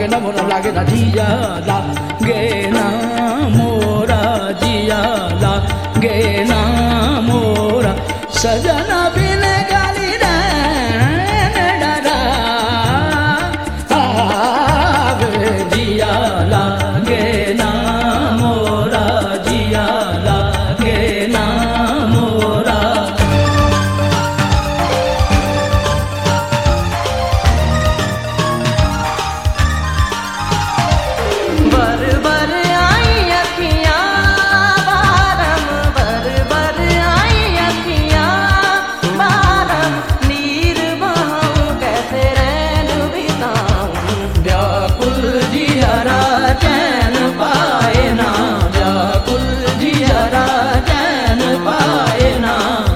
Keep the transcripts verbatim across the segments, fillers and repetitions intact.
ना मोरा लागे ना जिया लागे ना मोरा जिया लागे ना मोरा सजना बिन गाली रैन डरा आवे जिया लागे ना मोरा जिया लागे ना मोरा बर बर आई अखियां बारम बर बर आई अखियां बारम नीर बहाऊं कैसे रैन बिताऊं व्याकुल जियरा चैन पाए ना व्याकुल जियरा चैन पाए ना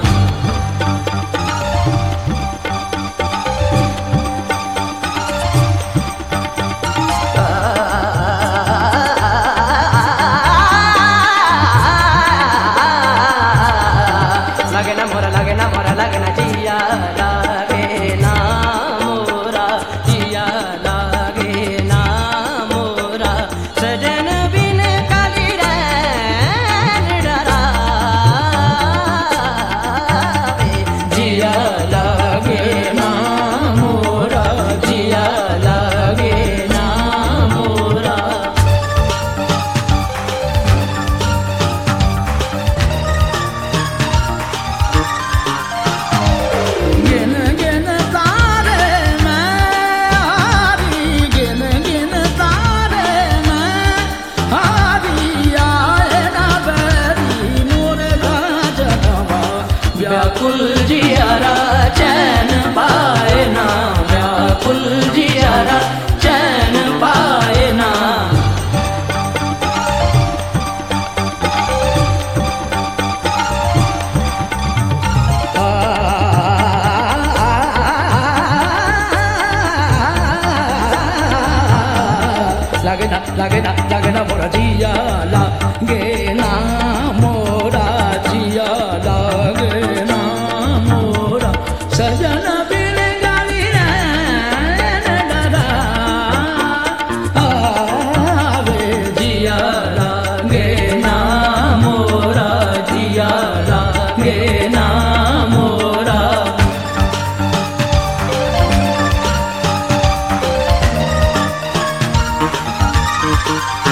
लागे ना मोरा लागे ना मोरा लागे ना जिया लागे ना मोरा जिया लागे ना मोरा सजन बिन काली रैन डरा जिया लागे ना मोरा जिया लागे ना मोरा गिन गिन तारे मैं हारी गिन गिन तारे मैं हारी आए ना बैरी मोरे राजनवा व्याकुल जियरा चैन पाए ना व्याकुल जियरा चैन पाए ना लागे ना लागे ना लागे ना मोरा जिया लागे ना मोरा जिया लागे ना मोरा सजना बिन गाली रैन डरा आवे जिया लागे ना मोरा जिया लागे ना मोरा Thank you.